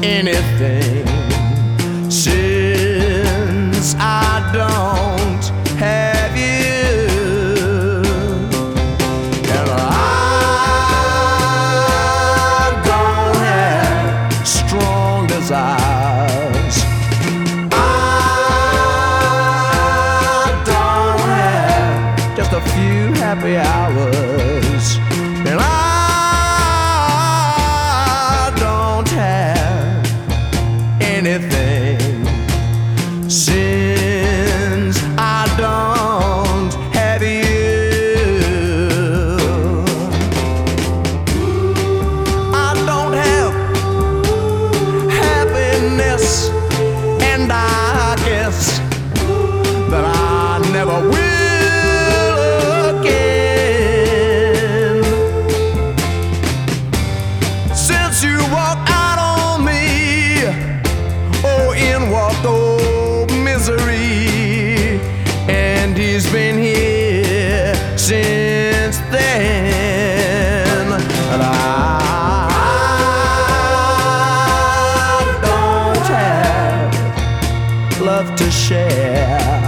anything since I don't have you. And I don't have strong desires. I don't have just a few happy hours. And I don't have anything since I don't have you. I don't have happiness, and I guess that I never will again. Since you walked out on me, oh, in walked old misery, and he's been here since then. And I don't have love to share.